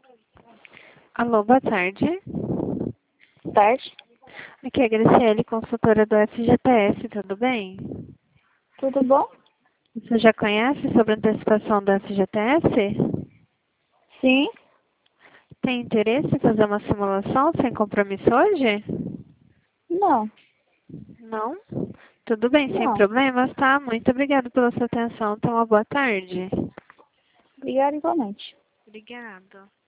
Alô, boa tarde. Tarde. Aqui é a Graciele, consultora do FGTS, tudo bem? Tudo bom? Você já conhece sobre a antecipação do FGTS? Sim. Tem interesse em fazer uma simulação sem compromisso hoje? Não. Não? Tudo bem, sem Não. problemas, tá? Muito obrigada pela sua atenção. Tenha uma boa tarde. Obrigada igualmente. Obrigada.